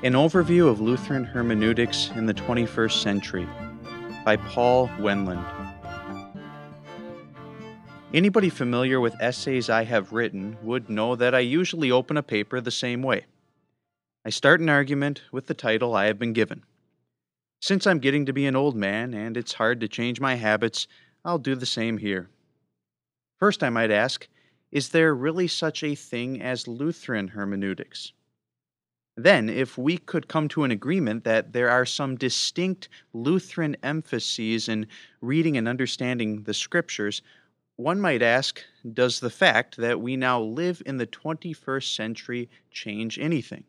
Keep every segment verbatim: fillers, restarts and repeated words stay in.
An Overview of Lutheran Hermeneutics in the twenty-first Century by Paul Wendland. Anybody familiar with essays I have written would know that I usually open a paper the same way. I start an argument with the title I have been given. Since I'm getting to be an old man and it's hard to change my habits, I'll do the same here. First, I might ask, is there really such a thing as Lutheran hermeneutics? Then, if we could come to an agreement that there are some distinct Lutheran emphases in reading and understanding the Scriptures, one might ask, does the fact that we now live in the twenty-first century change anything?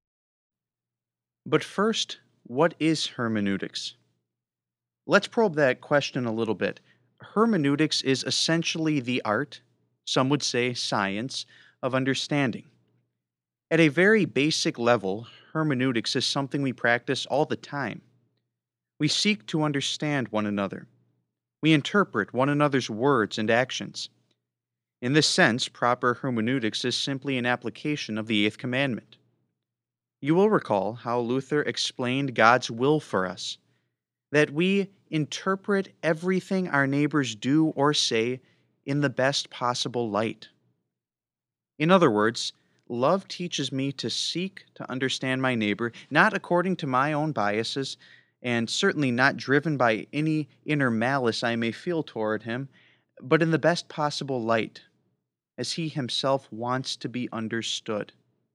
But first, what is hermeneutics? Let's probe that question a little bit. Hermeneutics is essentially the art, some would say science, of understanding. At a very basic level, hermeneutics is something we practice all the time. We seek to understand one another. We interpret one another's words and actions. In this sense, proper hermeneutics is simply an application of the Eighth Commandment. You will recall how Luther explained God's will for us, that we interpret everything our neighbors do or say in the best possible light. In other words, love teaches me to seek to understand my neighbor, not according to my own biases, and certainly not driven by any inner malice I may feel toward him, but in the best possible light, as he himself wants to be understood.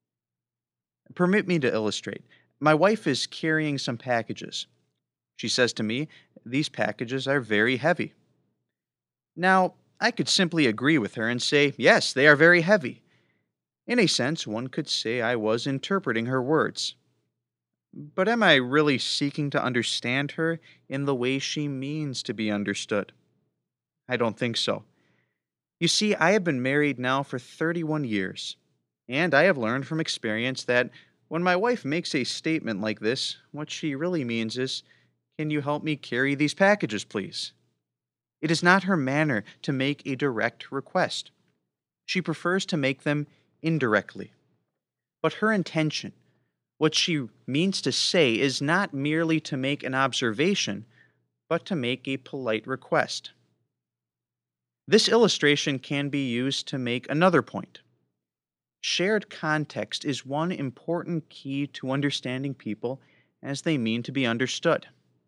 Permit me to illustrate. My wife is carrying some packages. She says to me, "These packages are very heavy." Now, I could simply agree with her and say, "Yes, they are very heavy." In a sense, one could say I was interpreting her words. But am I really seeking to understand her in the way she means to be understood? I don't think so. You see, I have been married now for thirty-one years, and I have learned from experience that when my wife makes a statement like this, what she really means is, "Can you help me carry these packages, please?" It is not her manner to make a direct request. She prefers to make them indirectly. But her intention, what she means to say, is not merely to make an observation, but to make a polite request. This illustration can be used to make another point. Shared context is one important key to understanding people as they mean to be understood.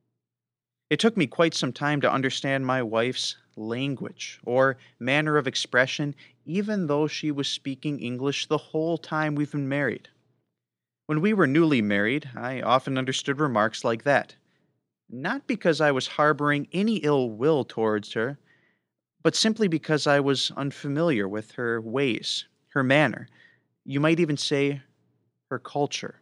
It took me quite some time to understand my wife's language or manner of expression, even though she was speaking English the whole time we've been married. When we were newly married, I often understood remarks like that, not because I was harboring any ill will towards her, but simply because I was unfamiliar with her ways, her manner, you might even say her culture.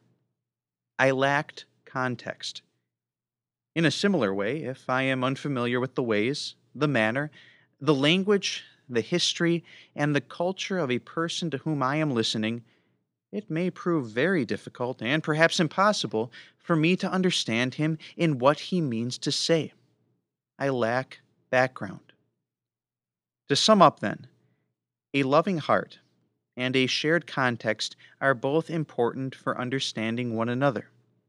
I lacked context. In a similar way, if I am unfamiliar with the ways, the manner, the language, the history, and the culture of a person to whom I am listening, it may prove very difficult and perhaps impossible for me to understand him in what he means to say. I lack background. To sum up then, a loving heart and a shared context are both important for understanding one another.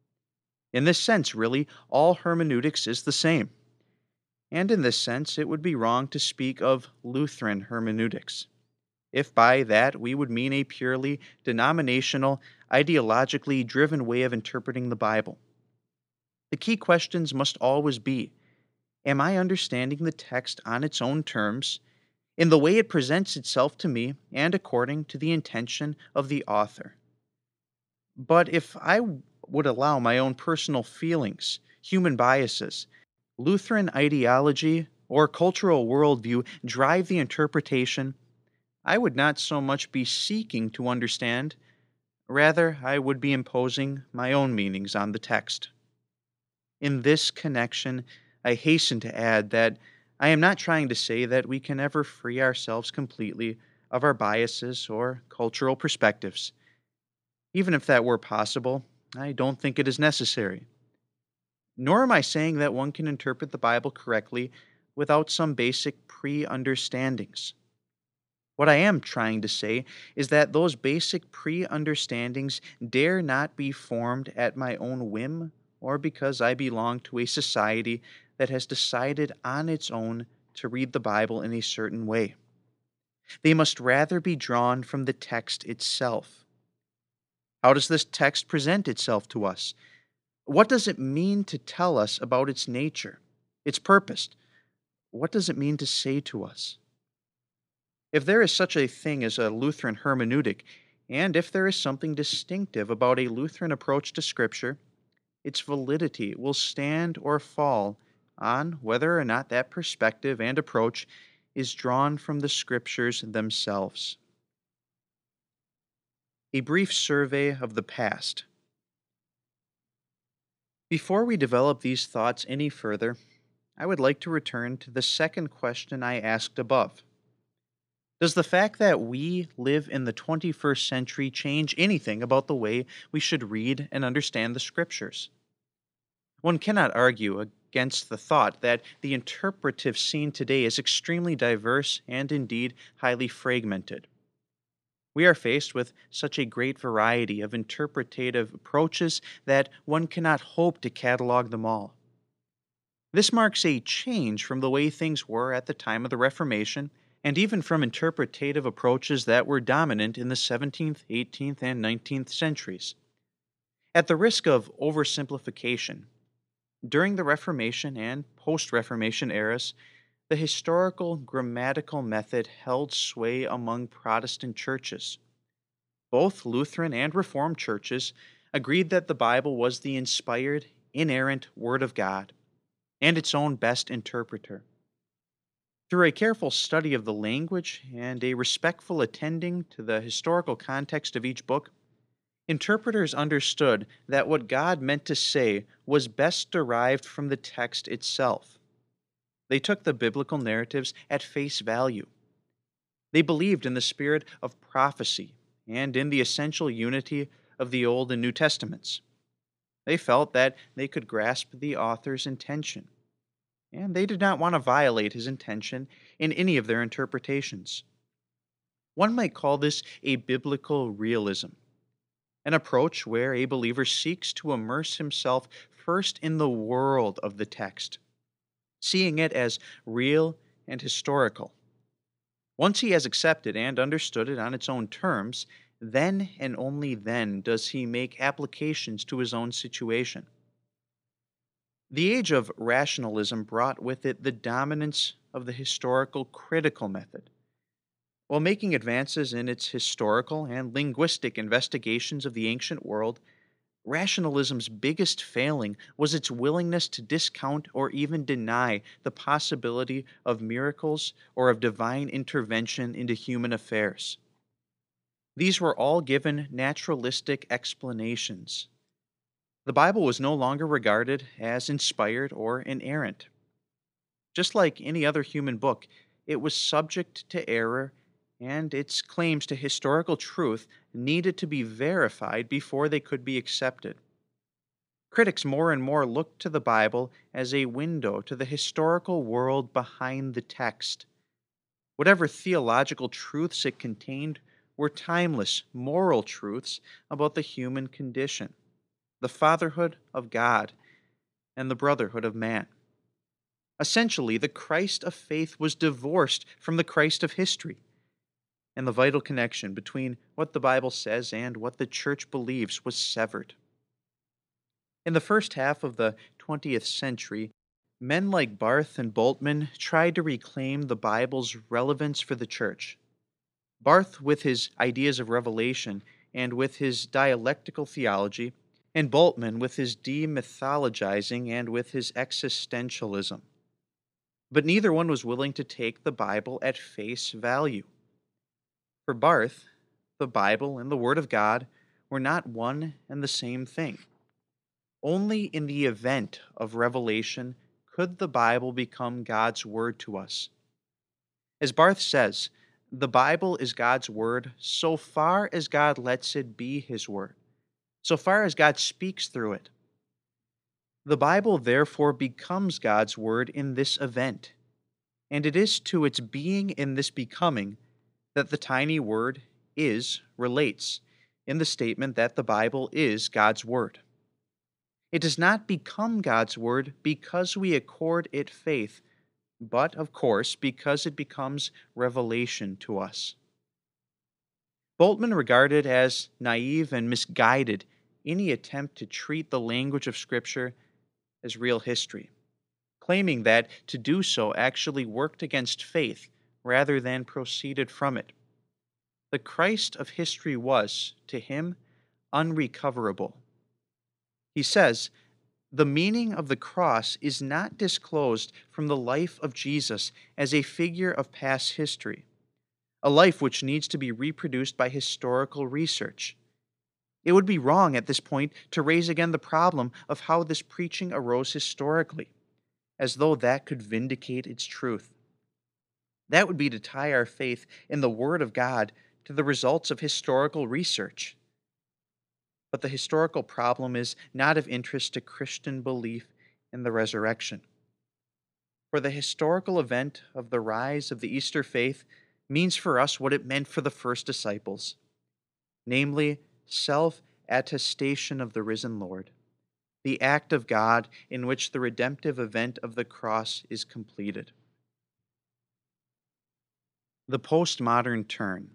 In this sense, really, all hermeneutics is the same. And in this sense, it would be wrong to speak of Lutheran hermeneutics, if by that we would mean a purely denominational, ideologically driven way of interpreting the Bible. The key questions must always be, am I understanding the text on its own terms, in the way it presents itself to me, and according to the intention of the author? But if I would allow my own personal feelings, human biases, Lutheran ideology, or cultural worldview drive the interpretation, I would not so much be seeking to understand, rather I would be imposing my own meanings on the text. In this connection, I hasten to add that I am not trying to say that we can ever free ourselves completely of our biases or cultural perspectives. Even if that were possible, I don't think it is necessary. Nor am I saying that one can interpret the Bible correctly without some basic pre-understandings. What I am trying to say is that those basic pre understandings dare not be formed at my own whim or because I belong to a society that has decided on its own to read the Bible in a certain way. They must rather be drawn from the text itself. How does this text present itself to us? What does it mean to tell us about its nature, its purpose? What does it mean to say to us? If there is such a thing as a Lutheran hermeneutic, and if there is something distinctive about a Lutheran approach to Scripture, its validity will stand or fall on whether or not that perspective and approach is drawn from the Scriptures themselves. A brief survey of the past. Before we develop these thoughts any further, I would like to return to the second question I asked above. Does the fact that we live in the twenty-first century change anything about the way we should read and understand the Scriptures? One cannot argue against the thought that the interpretive scene today is extremely diverse and indeed highly fragmented. We are faced with such a great variety of interpretative approaches that one cannot hope to catalog them all. This marks a change from the way things were at the time of the Reformation, and even from interpretative approaches that were dominant in the seventeenth, eighteenth, and nineteenth centuries. At the risk of oversimplification, during the Reformation and post-Reformation eras, the historical grammatical method held sway among Protestant churches. Both Lutheran and Reformed churches agreed that the Bible was the inspired, inerrant Word of God, and its own best interpreter. Through a careful study of the language and a respectful attending to the historical context of each book, interpreters understood that what God meant to say was best derived from the text itself. They took the biblical narratives at face value. They believed in the spirit of prophecy and in the essential unity of the Old and New Testaments. They felt that they could grasp the author's intention, and they did not want to violate his intention in any of their interpretations. One might call this a biblical realism, an approach where a believer seeks to immerse himself first in the world of the text, seeing it as real and historical. Once he has accepted and understood it on its own terms, then and only then does he make applications to his own situation. The age of rationalism brought with it the dominance of the historical critical method. While making advances in its historical and linguistic investigations of the ancient world, rationalism's biggest failing was its willingness to discount or even deny the possibility of miracles or of divine intervention into human affairs. These were all given naturalistic explanations. The Bible was no longer regarded as inspired or inerrant. Just like any other human book, it was subject to error, and its claims to historical truth needed to be verified before they could be accepted. Critics more and more looked to the Bible as a window to the historical world behind the text. Whatever theological truths it contained were timeless, moral truths about the human condition, the fatherhood of God, and the brotherhood of man. Essentially, the Christ of faith was divorced from the Christ of history, and the vital connection between what the Bible says and what the church believes was severed. In the first half of the twentieth century, men like Barth and Bultmann tried to reclaim the Bible's relevance for the church. Barth with his ideas of revelation and with his dialectical theology, and Bultmann with his demythologizing and with his existentialism. But neither one was willing to take the Bible at face value. For Barth, the Bible and the Word of God were not one and the same thing. Only in the event of revelation could the Bible become God's Word to us. As Barth says, the Bible is God's Word so far as God lets it be His Word, so far as God speaks through it. The Bible therefore becomes God's Word in this event, and it is to its being in this becoming that the tiny word is relates in the statement that the Bible is God's Word. It does not become God's Word because we accord it faith, but, of course, because it becomes revelation to us. Bultmann regarded as naive and misguided any attempt to treat the language of Scripture as real history, claiming that to do so actually worked against faith rather than proceeded from it. The Christ of history was, to him, unrecoverable. He says, the meaning of the cross is not disclosed from the life of Jesus as a figure of past history, a life which needs to be reproduced by historical research. It would be wrong at this point to raise again the problem of how this preaching arose historically, as though that could vindicate its truth. That would be to tie our faith in the Word of God to the results of historical research. But the historical problem is not of interest to Christian belief in the resurrection. For the historical event of the rise of the Easter faith means for us what it meant for the first disciples, namely, self-attestation of the risen Lord, the act of God in which the redemptive event of the cross is completed. The postmodern turn.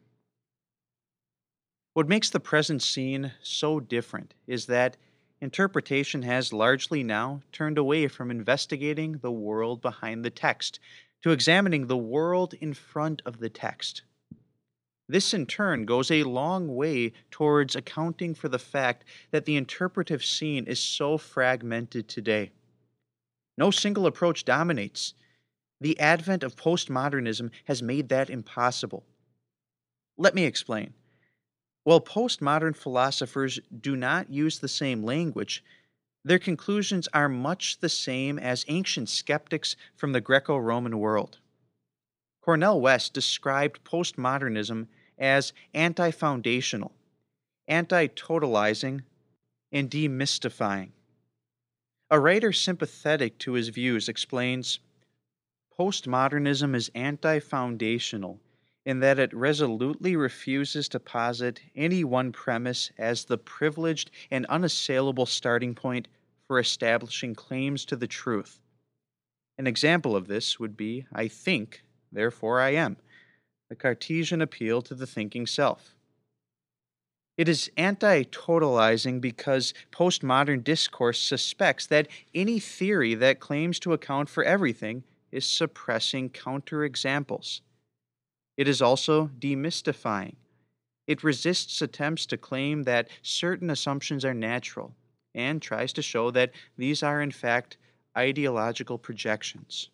What makes the present scene so different is that interpretation has largely now turned away from investigating the world behind the text to examining the world in front of the text. This, in turn, goes a long way towards accounting for the fact that the interpretive scene is so fragmented today. No single approach dominates. The advent of postmodernism has made that impossible. Let me explain. While postmodern philosophers do not use the same language, their conclusions are much the same as ancient skeptics from the Greco-Roman world. Cornel West described postmodernism as anti-foundational, anti-totalizing, and demystifying. A writer sympathetic to his views explains, postmodernism is anti-foundational in that it resolutely refuses to posit any one premise as the privileged and unassailable starting point for establishing claims to the truth. An example of this would be, I think, therefore I am, the Cartesian appeal to the thinking self. It is anti-totalizing because postmodern discourse suspects that any theory that claims to account for everything is suppressing counterexamples. It is also demystifying. It resists attempts to claim that certain assumptions are natural and tries to show that these are in fact ideological projections.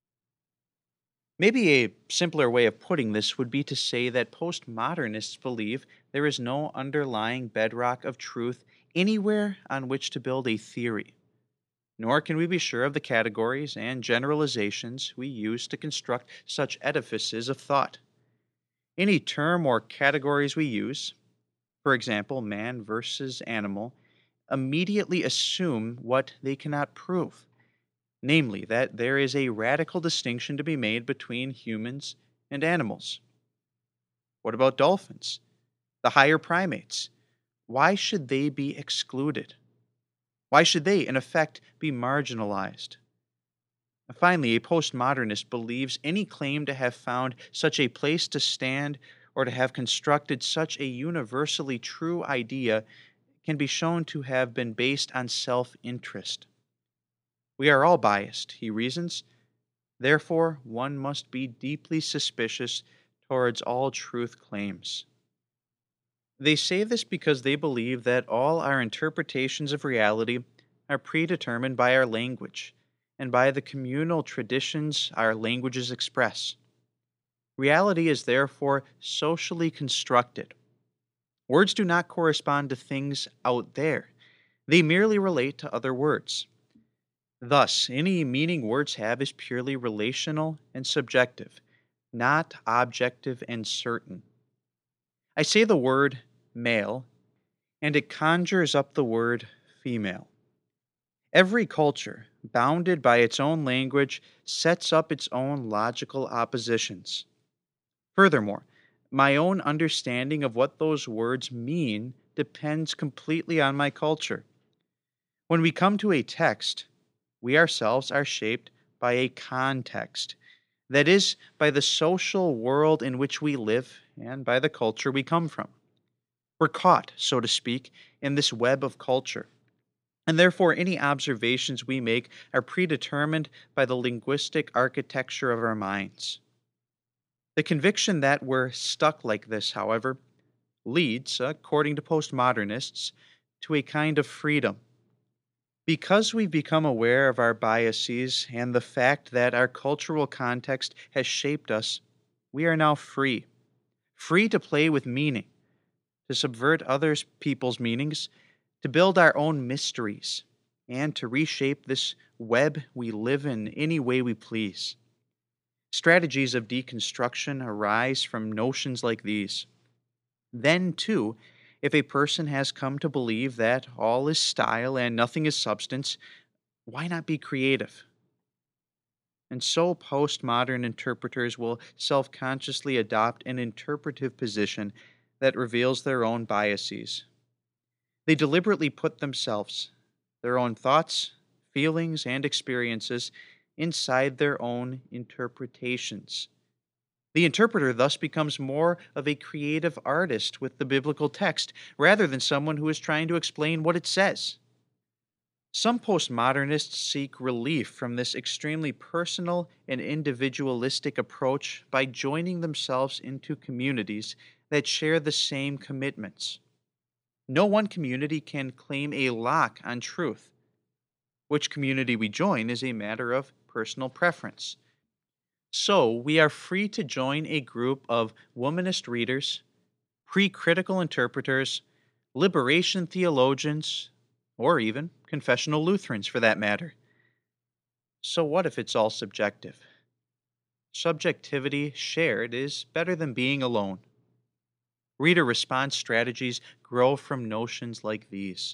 Maybe a simpler way of putting this would be to say that postmodernists believe there is no underlying bedrock of truth anywhere on which to build a theory, nor can we be sure of the categories and generalizations we use to construct such edifices of thought. Any term or categories we use, for example, man versus animal, immediately assume what they cannot prove. Namely, that there is a radical distinction to be made between humans and animals. What about dolphins? The higher primates? Why should they be excluded? Why should they, in effect, be marginalized? Finally, a postmodernist believes any claim to have found such a place to stand or to have constructed such a universally true idea can be shown to have been based on self-interest. We are all biased, he reasons. Therefore, one must be deeply suspicious towards all truth claims. They say this because they believe that all our interpretations of reality are predetermined by our language and by the communal traditions our languages express. Reality is therefore socially constructed. Words do not correspond to things out there. They merely relate to other words. Thus, any meaning words have is purely relational and subjective, not objective and certain. I say the word male, and it conjures up the word female. Every culture, bounded by its own language, sets up its own logical oppositions. Furthermore, My own understanding of what those words mean depends completely on my culture. When we come to a text, we ourselves are shaped by a context, that is, by the social world in which we live and by the culture we come from. We're caught, so to speak, in this web of culture, and therefore any observations we make are predetermined by the linguistic architecture of our minds. The conviction that we're stuck like this, however, leads, according to postmodernists, to a kind of freedom. Because we've become aware of our biases and the fact that our cultural context has shaped us, we are now free. Free to play with meaning, to subvert other people's meanings, to build our own mysteries, and to reshape this web we live in any way we please. Strategies of deconstruction arise from notions like these. Then, too, if a person has come to believe that all is style and nothing is substance, why not be creative? And so postmodern interpreters will self consciously adopt an interpretive position that reveals their own biases. They deliberately put themselves, their own thoughts, feelings, and experiences inside their own interpretations. The interpreter thus becomes more of a creative artist with the biblical text rather than someone who is trying to explain what it says. Some postmodernists seek relief from this extremely personal and individualistic approach by joining themselves into communities that share the same commitments. No one community can claim a lock on truth. Which community we join is a matter of personal preference. So, we are free to join a group of womanist readers, pre critical interpreters, liberation theologians, or even confessional Lutherans for that matter. So, what if it's all subjective? Subjectivity shared is better than being alone. Reader response strategies grow from notions like these.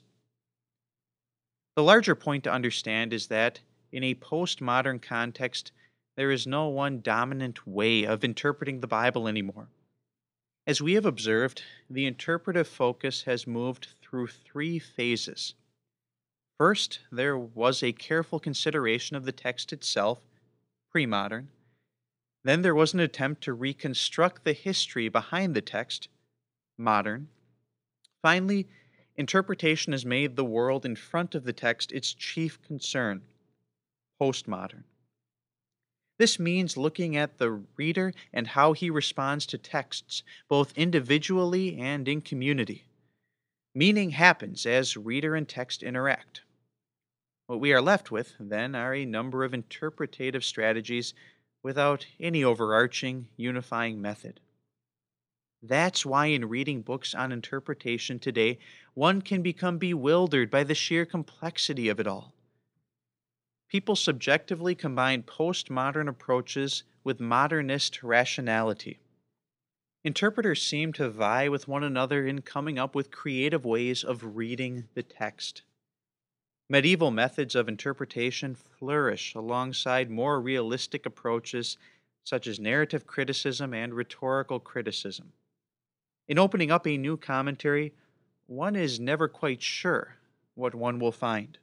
The larger point to understand is that, in a postmodern context, there is no one dominant way of interpreting the Bible anymore. As we have observed, the interpretive focus has moved through three phases. First, there was a careful consideration of the text itself, pre-modern. Then there was an attempt to reconstruct the history behind the text, modern. Finally, interpretation has made the world in front of the text its chief concern, postmodern. This means looking at the reader and how he responds to texts, both individually and in community. Meaning happens as reader and text interact. What we are left with, then, are a number of interpretative strategies without any overarching, unifying method. That's why in reading books on interpretation today, one can become bewildered by the sheer complexity of it all. People subjectively combine postmodern approaches with modernist rationality. Interpreters seem to vie with one another in coming up with creative ways of reading the text. Medieval methods of interpretation flourish alongside more realistic approaches such as narrative criticism and rhetorical criticism. In opening up a new commentary, one is never quite sure what one will find.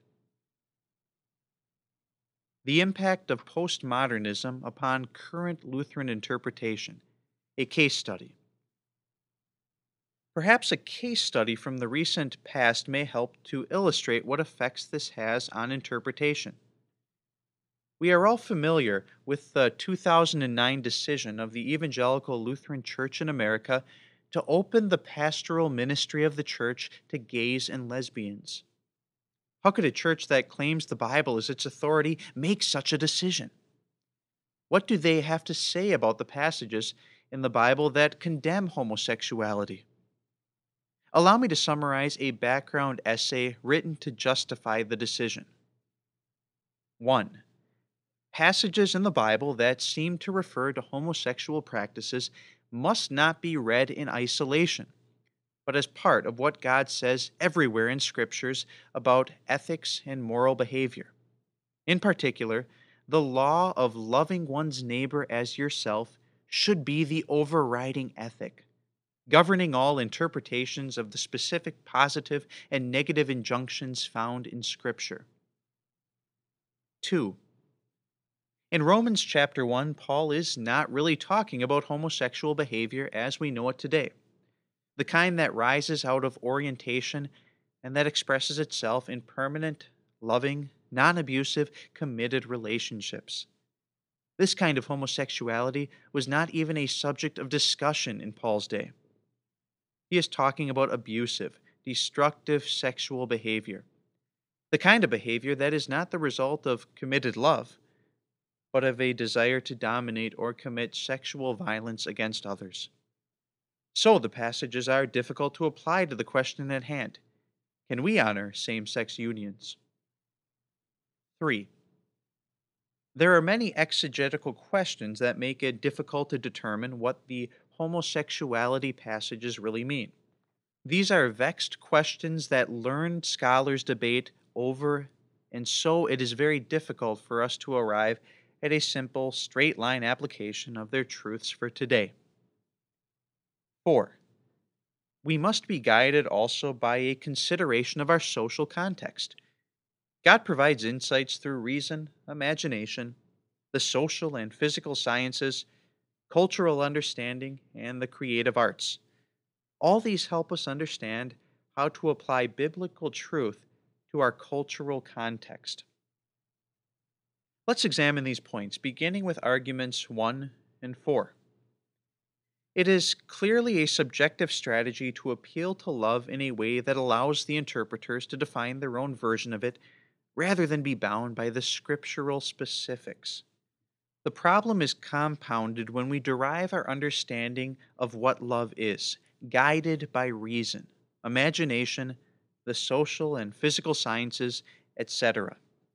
The impact of postmodernism upon current Lutheran interpretation, a case study. Perhaps a case study from the recent past may help to illustrate what effects this has on interpretation. We are all familiar with the two thousand nine decision of the Evangelical Lutheran Church in America to open the pastoral ministry of the church to gays and lesbians. How could a church that claims the Bible as its authority make such a decision? What do they have to say about the passages in the Bible that condemn homosexuality? Allow me to summarize a background essay written to justify the decision. one. Passages in the Bible that seem to refer to homosexual practices must not be read in isolation, but as part of what God says everywhere in Scriptures about ethics and moral behavior. In particular, the law of loving one's neighbor as yourself should be the overriding ethic, governing all interpretations of the specific positive and negative injunctions found in Scripture. two. In Romans chapter one, Paul is not really talking about homosexual behavior as we know it today, the kind that rises out of orientation and that expresses itself in permanent, loving, non abusive, committed relationships. This kind of homosexuality was not even a subject of discussion in Paul's day. He is talking about abusive, destructive sexual behavior, the kind of behavior that is not the result of committed love, but of a desire to dominate or commit sexual violence against others. So the passages are difficult to apply to the question at hand. Can we honor same-sex unions? three. There are many exegetical questions that make it difficult to determine what the homosexuality passages really mean. These are vexed questions that learned scholars debate over, and so it is very difficult for us to arrive at a simple, straight-line application of their truths for today. four. We must be guided also by a consideration of our social context. God provides insights through reason, imagination, the social and physical sciences, cultural understanding, and the creative arts. All these help us understand how to apply biblical truth to our cultural context. Let's examine these points, beginning with arguments one and four. It is clearly a subjective strategy to appeal to love in a way that allows the interpreters to define their own version of it rather than be bound by the scriptural specifics. The problem is compounded when we derive our understanding of what love is, guided by reason, imagination, the social and physical sciences, et cetera.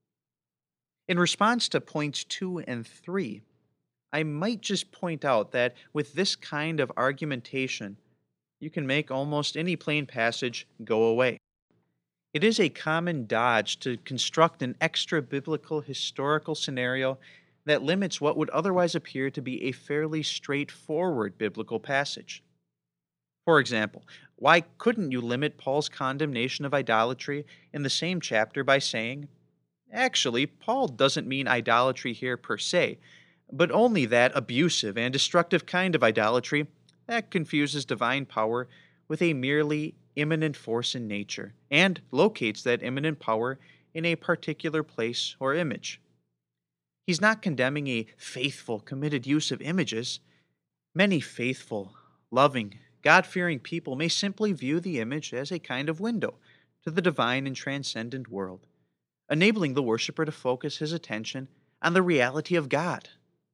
In response to points two and three, I might just point out that with this kind of argumentation, you can make almost any plain passage go away. It is a common dodge to construct an extra biblical historical scenario that limits what would otherwise appear to be a fairly straightforward biblical passage. For example, why couldn't you limit Paul's condemnation of idolatry in the same chapter by saying, actually, Paul doesn't mean idolatry here per se, but only that abusive and destructive kind of idolatry that confuses divine power with a merely immanent force in nature, and locates that immanent power in a particular place or image. He's not condemning a faithful, committed use of images. Many faithful, loving, God-fearing people may simply view the image as a kind of window to the divine and transcendent world, enabling the worshiper to focus his attention on the reality of God.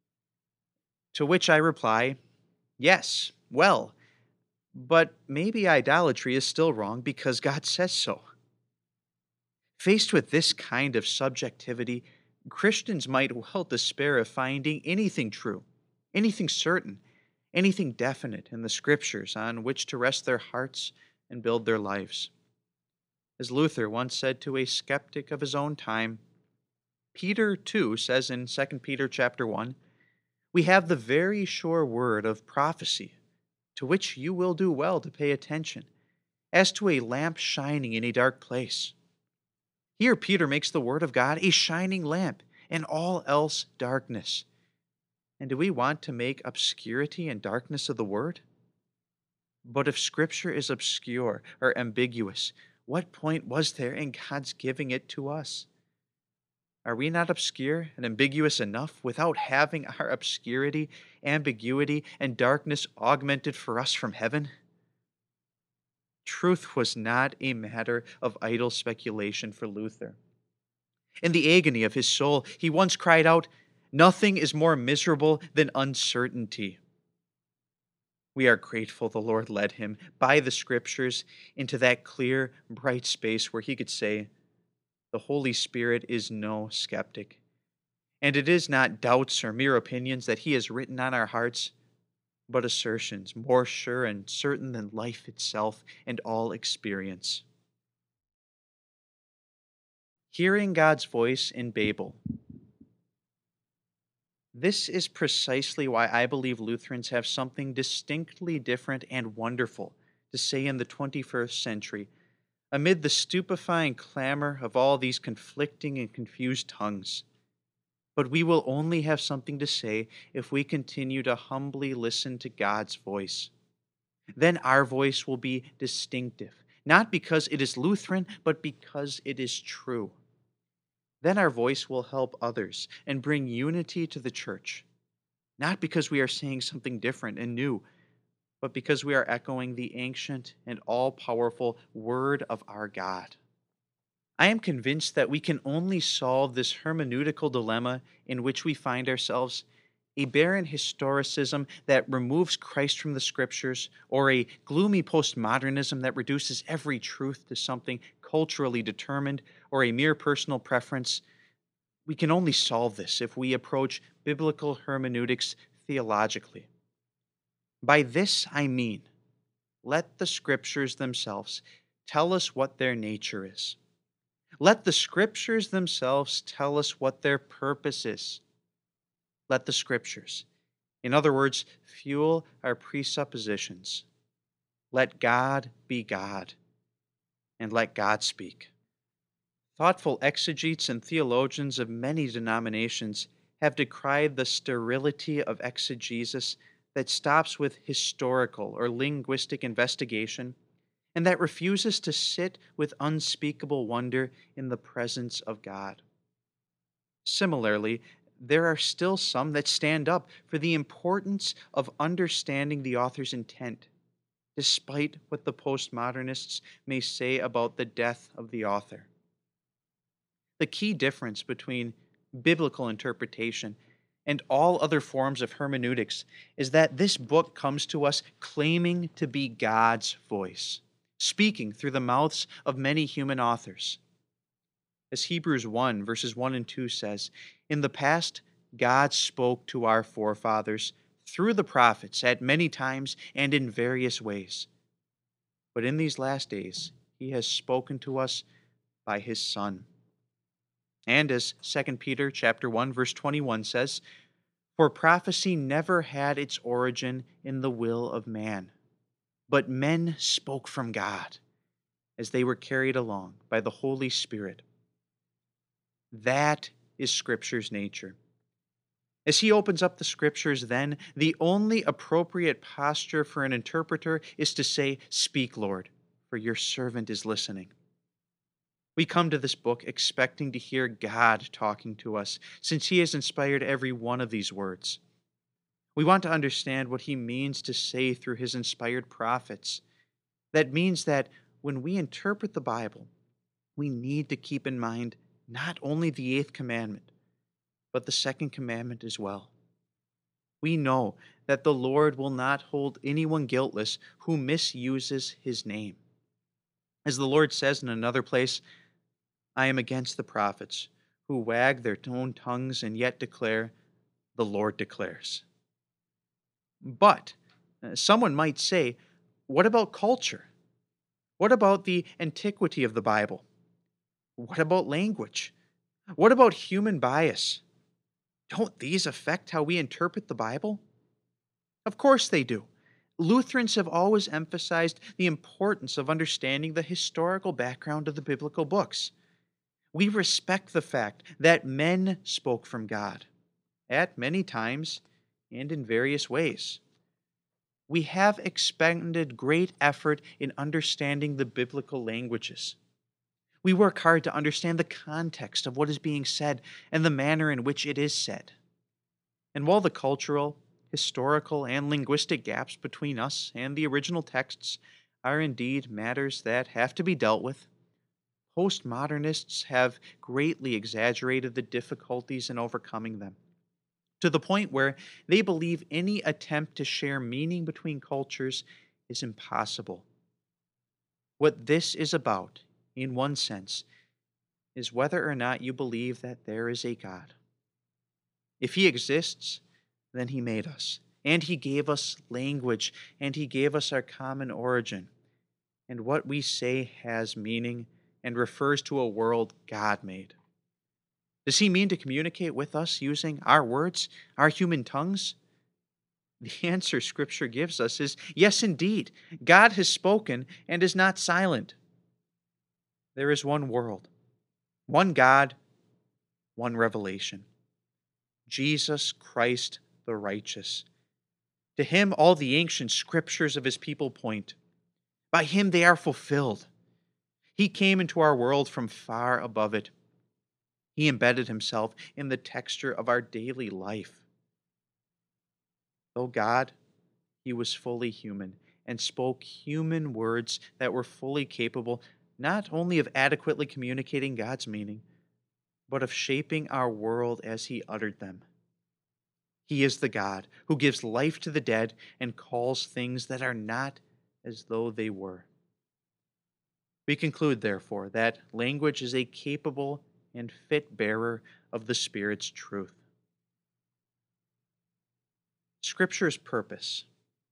To which I reply, yes, well, but maybe idolatry is still wrong because God says so. Faced with this kind of subjectivity, Christians might well despair of finding anything true, anything certain, anything definite in the Scriptures on which to rest their hearts and build their lives. As Luther once said to a skeptic of his own time, Peter, too, says in Second Peter chapter one, we have the very sure word of prophecy, to which you will do well to pay attention, as to a lamp shining in a dark place. Here Peter makes the word of God a shining lamp, and all else darkness. And do we want to make obscurity and darkness of the word? But if Scripture is obscure or ambiguous, what point was there in God's giving it to us? Are we not obscure and ambiguous enough without having our obscurity, ambiguity, and darkness augmented for us from heaven? Truth was not a matter of idle speculation for Luther. In the agony of his soul, he once cried out, "Nothing is more miserable than uncertainty." We are grateful the Lord led him by the Scriptures into that clear, bright space where he could say, the Holy Spirit is no skeptic, and it is not doubts or mere opinions that he has written on our hearts, but assertions more sure and certain than life itself and all experience. Hearing God's voice in Babel. This is precisely why I believe Lutherans have something distinctly different and wonderful to say in the twenty-first century, amid the stupefying clamor of all these conflicting and confused tongues. But we will only have something to say if we continue to humbly listen to God's voice. Then our voice will be distinctive, not because it is Lutheran, but because it is true. Then our voice will help others and bring unity to the church, not because we are saying something different and new, but because we are echoing the ancient and all-powerful Word of our God. I am convinced that we can only solve this hermeneutical dilemma in which we find ourselves, a barren historicism that removes Christ from the Scriptures, or a gloomy postmodernism that reduces every truth to something culturally determined, or a mere personal preference. We can only solve this if we approach biblical hermeneutics theologically. By this I mean, let the Scriptures themselves tell us what their nature is. Let the Scriptures themselves tell us what their purpose is. Let the Scriptures, in other words, fuel our presuppositions. Let God be God, and let God speak. Thoughtful exegetes and theologians of many denominations have decried the sterility of exegesis that stops with historical or linguistic investigation, and that refuses to sit with unspeakable wonder in the presence of God. Similarly, there are still some that stand up for the importance of understanding the author's intent, despite what the postmodernists may say about the death of the author. The key difference between biblical interpretation and all other forms of hermeneutics is that this book comes to us claiming to be God's voice, speaking through the mouths of many human authors. As Hebrews one, verses one and two says, in the past, God spoke to our forefathers through the prophets at many times and in various ways. But in these last days, he has spoken to us by his Son. And as Second Peter chapter one, verse twenty-one says, for prophecy never had its origin in the will of man, but men spoke from God as they were carried along by the Holy Spirit. That is Scripture's nature. As he opens up the Scriptures, then, the only appropriate posture for an interpreter is to say, speak, Lord, for your servant is listening. We come to this book expecting to hear God talking to us, since he has inspired every one of these words. We want to understand what he means to say through his inspired prophets. That means that when we interpret the Bible, we need to keep in mind not only the eighth commandment, but the second commandment as well. We know that the Lord will not hold anyone guiltless who misuses his name. As the Lord says in another place, I am against the prophets who wag their own tongues and yet declare, the Lord declares. But uh, someone might say, what about culture? What about the antiquity of the Bible? What about language? What about human bias? Don't these affect how we interpret the Bible? Of course they do. Lutherans have always emphasized the importance of understanding the historical background of the biblical books. We respect the fact that men spoke from God, at many times and in various ways. We have expended great effort in understanding the biblical languages. We work hard to understand the context of what is being said and the manner in which it is said. And while the cultural, historical, and linguistic gaps between us and the original texts are indeed matters that have to be dealt with, postmodernists have greatly exaggerated the difficulties in overcoming them, to the point where they believe any attempt to share meaning between cultures is impossible. What this is about, in one sense, is whether or not you believe that there is a God. If he exists, then he made us, and he gave us language, and he gave us our common origin. And what we say has meaning and refers to a world God made. Does he mean to communicate with us using our words, our human tongues? The answer Scripture gives us is yes, indeed. God has spoken and is not silent. There is one world, one God, one revelation. Jesus Christ the righteous. To him all the ancient scriptures of his people point. By him they are fulfilled. He came into our world from far above it. He embedded himself in the texture of our daily life. Though God, he was fully human and spoke human words that were fully capable not only of adequately communicating God's meaning, but of shaping our world as he uttered them. He is the God who gives life to the dead and calls things that are not as though they were. We conclude, therefore, that language is a capable and fit bearer of the Spirit's truth. Scripture's purpose.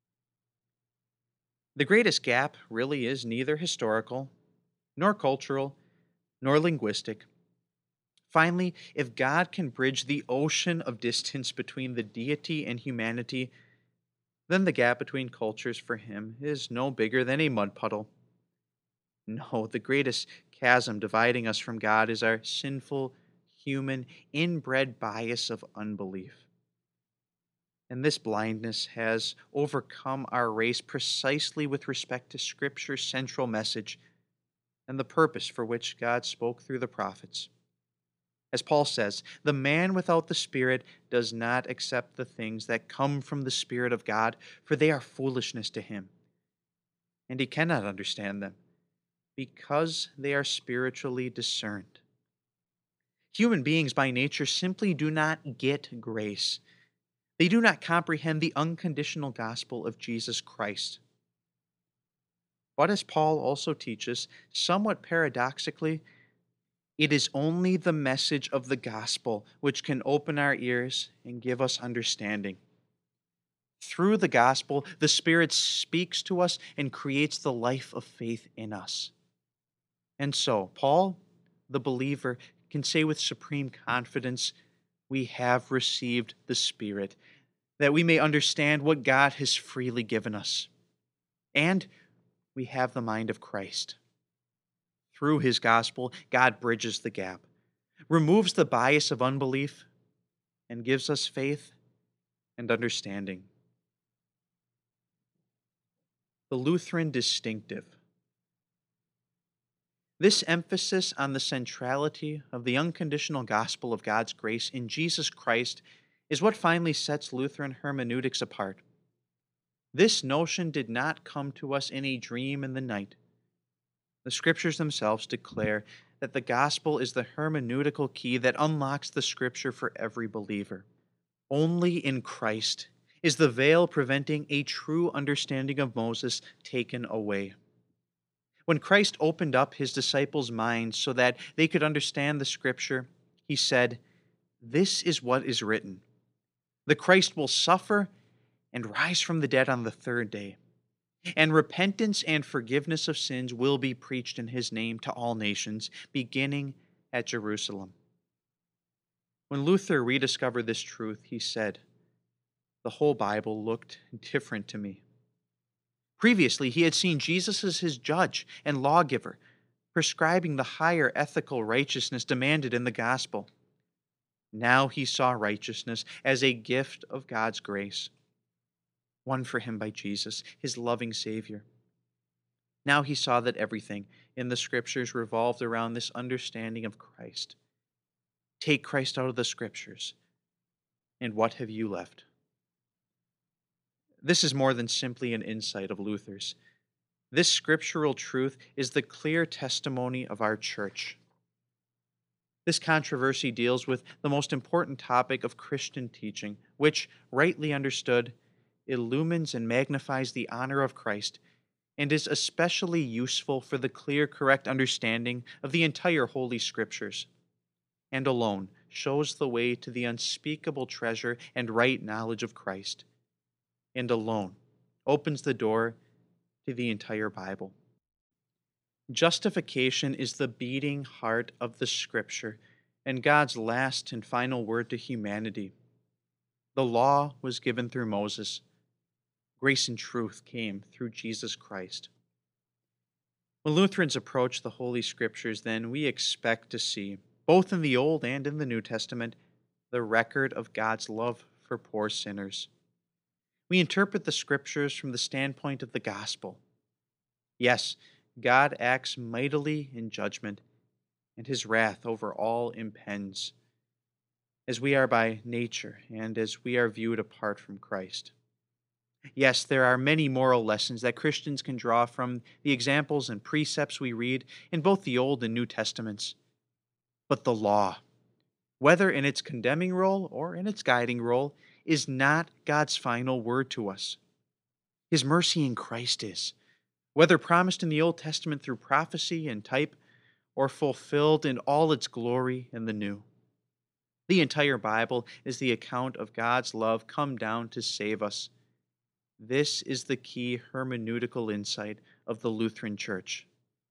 The greatest gap really is neither historical, nor cultural, nor linguistic. Finally, if God can bridge the ocean of distance between the deity and humanity, then the gap between cultures for him is no bigger than a mud puddle. No, the greatest chasm dividing us from God is our sinful, human, inbred bias of unbelief. And this blindness has overcome our race precisely with respect to Scripture's central message and the purpose for which God spoke through the prophets. As Paul says, the man without the Spirit does not accept the things that come from the Spirit of God, for they are foolishness to him, and he cannot understand them, because they are spiritually discerned. Human beings by nature simply do not get grace. They do not comprehend the unconditional gospel of Jesus Christ. But as Paul also teaches, somewhat paradoxically, it is only the message of the gospel which can open our ears and give us understanding. Through the gospel, the Spirit speaks to us and creates the life of faith in us. And so, Paul, the believer, can say with supreme confidence, we have received the Spirit, that we may understand what God has freely given us. And we have the mind of Christ. Through his gospel, God bridges the gap, removes the bias of unbelief, and gives us faith and understanding. The Lutheran distinctive. This emphasis on the centrality of the unconditional gospel of God's grace in Jesus Christ is what finally sets Lutheran hermeneutics apart. This notion did not come to us in a dream in the night. The Scriptures themselves declare that the gospel is the hermeneutical key that unlocks the Scripture for every believer. Only in Christ is the veil preventing a true understanding of Moses taken away. When Christ opened up his disciples' minds so that they could understand the Scripture, he said, "This is what is written. The Christ will suffer and rise from the dead on the third day. And repentance and forgiveness of sins will be preached in his name to all nations, beginning at Jerusalem." When Luther rediscovered this truth, he said, "The whole Bible looked different to me." Previously, he had seen Jesus as his judge and lawgiver, prescribing the higher ethical righteousness demanded in the gospel. Now he saw righteousness as a gift of God's grace, won for him by Jesus, his loving Savior. Now he saw that everything in the Scriptures revolved around this understanding of Christ. Take Christ out of the Scriptures, and what have you left? This is more than simply an insight of Luther's. This scriptural truth is the clear testimony of our church. This controversy deals with the most important topic of Christian teaching, which, rightly understood, illumines and magnifies the honor of Christ, and is especially useful for the clear, correct understanding of the entire Holy Scriptures, and alone shows the way to the unspeakable treasure and right knowledge of Christ, and alone opens the door to the entire Bible. Justification is the beating heart of the Scripture, and God's last and final word to humanity. The law was given through Moses. Grace and truth came through Jesus Christ. When Lutherans approach the Holy Scriptures, then, we expect to see, both in the Old and in the New Testament, the record of God's love for poor sinners. We interpret the Scriptures from the standpoint of the gospel. Yes, God acts mightily in judgment, and his wrath over all impends, as we are by nature and as we are viewed apart from Christ. Yes, there are many moral lessons that Christians can draw from the examples and precepts we read in both the Old and New Testaments. But the law, whether in its condemning role or in its guiding role, is not God's final word to us. His mercy in Christ is, whether promised in the Old Testament through prophecy and type, or fulfilled in all its glory in the New. The entire Bible is the account of God's love come down to save us. This is the key hermeneutical insight of the Lutheran Church.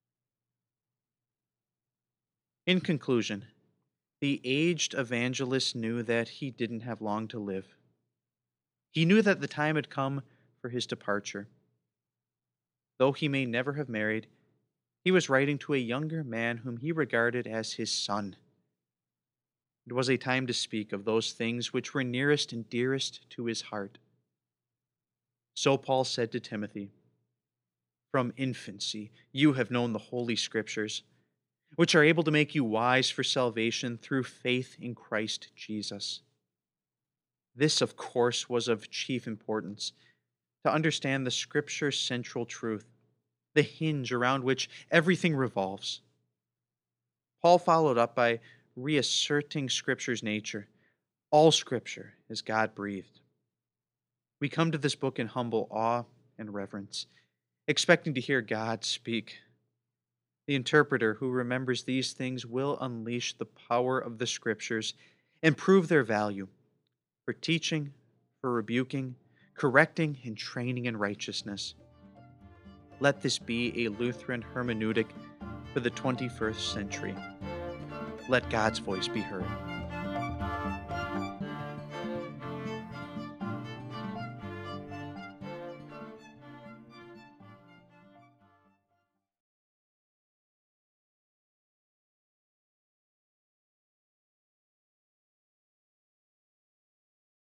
In conclusion, the aged evangelist knew that he didn't have long to live. He knew that the time had come for his departure. Though he may never have married, he was writing to a younger man whom he regarded as his son. It was a time to speak of those things which were nearest and dearest to his heart. So Paul said to Timothy, "From infancy you have known the Holy Scriptures, which are able to make you wise for salvation through faith in Christ Jesus." This, of course, was of chief importance, to understand the Scripture's central truth, the hinge around which everything revolves. Paul followed up by reasserting Scripture's nature. All Scripture is God-breathed. We come to this book in humble awe and reverence, expecting to hear God speak. The interpreter who remembers these things will unleash the power of the Scriptures and prove their value for teaching, for rebuking, correcting, and training in righteousness. Let this be a Lutheran hermeneutic for the twenty-first century. Let God's voice be heard.